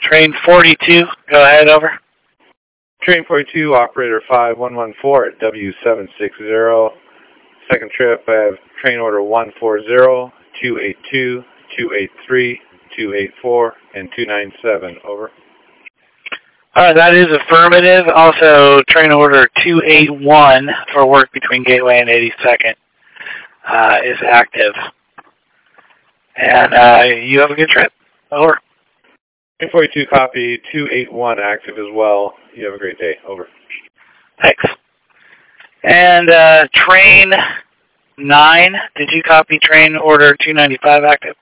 Train 42, go ahead, over. Train 42, operator 5114 at W760. Second trip, I have train order 140, 282, 283, 284, and 297, over. That is affirmative. Also, train order 281 for work between Gateway and 82nd is active. And you have a good trip. Over. Train 42, copy. 281 active as well. You have a great day. Over. Thanks. And train 9, did you copy train order 295 active?